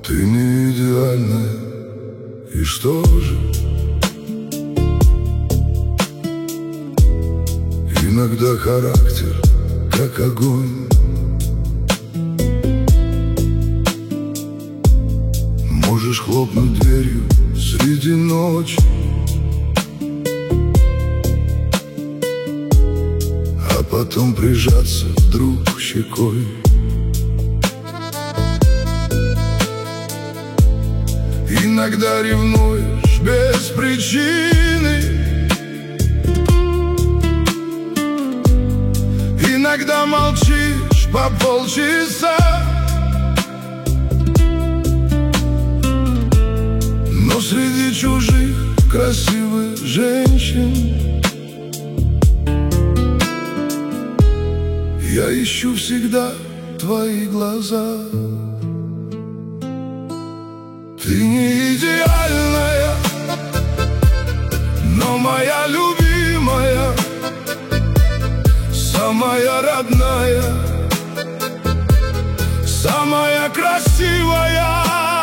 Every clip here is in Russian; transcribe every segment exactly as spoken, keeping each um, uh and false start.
Ты не идеальная, и что же? Иногда характер как огонь. Можешь хлопнуть дверью среди ночи, а потом прижаться вдруг щекой. Иногда ревнуешь без причины, иногда молчишь по полчаса, но среди чужих красивых женщин я ищу всегда твои глаза. Ты не идеальная, но моя любимая, самая родная, самая красивая.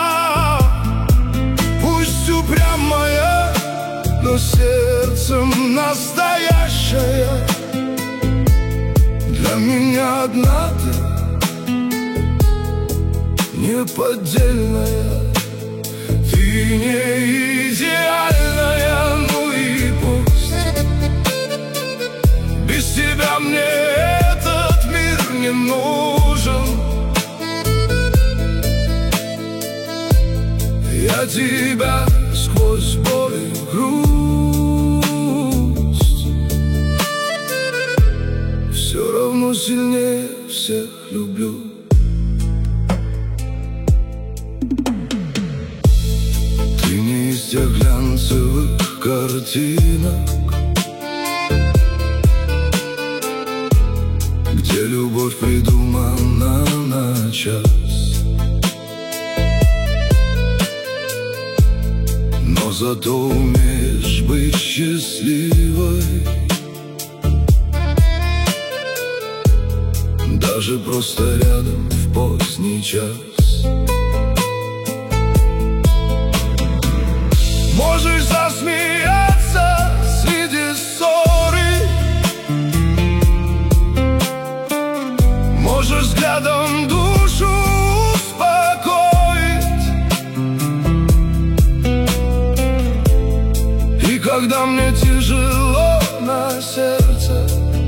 Пусть упрямая, но сердцем настоящая. Для меня одна ты, неподдельная. Ты не идеальная, ну и пусть. Без тебя мне этот мир не нужен. Я тебя сквозь боль и грусть все равно сильнее всех люблю. Ты не из тех глянцевых картинок, где любовь придумана на час, но зато умеешь быть счастливой, даже просто рядом в поздний час. Можешь засмеяться среди ссоры, можешь взглядом душу успокоить. И когда мне тяжело на сердце,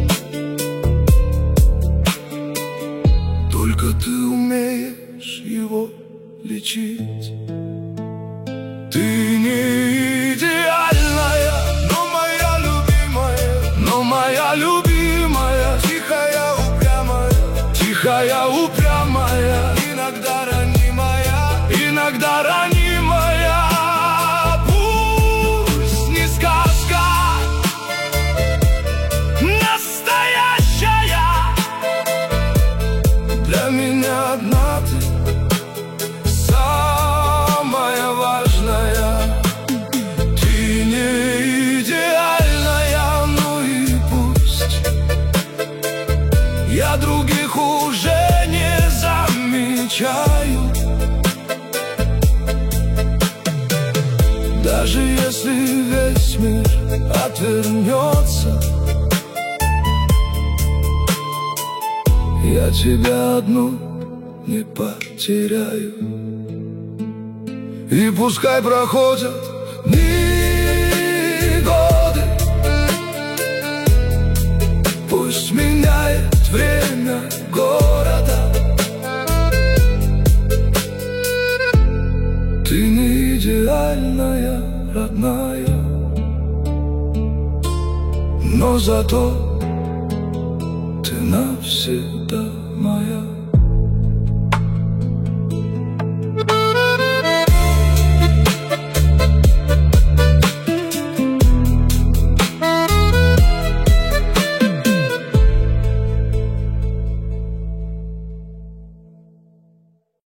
только ты умеешь его лечить. Ты не идеальная, но моя любимая, но моя любимая, тихая, упрямая, тихая, упрямая, иногда ранимая, иногда ранимая. Пусть не сказка, настоящая. Для меня одна ты, самая важная. Ты не идеальная, ну и пусть. Я других уже не замечаю. Даже если весь мир отвернется, я тебя одну не потеряю. И пускай проходят дни, годы, пусть меняет время города, ты не идеальная, родная, но зато ты навсегда.